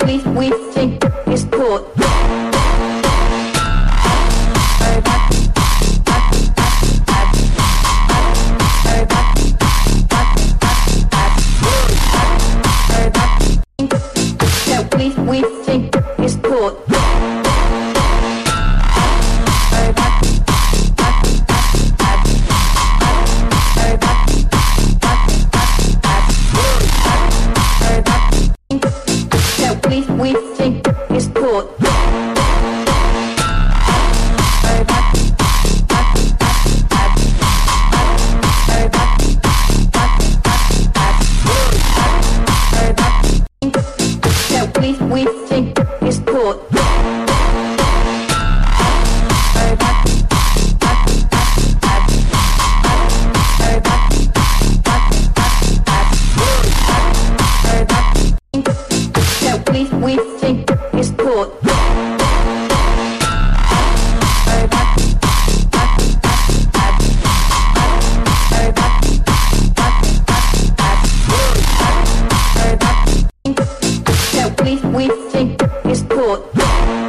police waiting escort. Police waiting escort. Police waiting escort. Police waiting escort. Police waiting escort. Police waiting escort.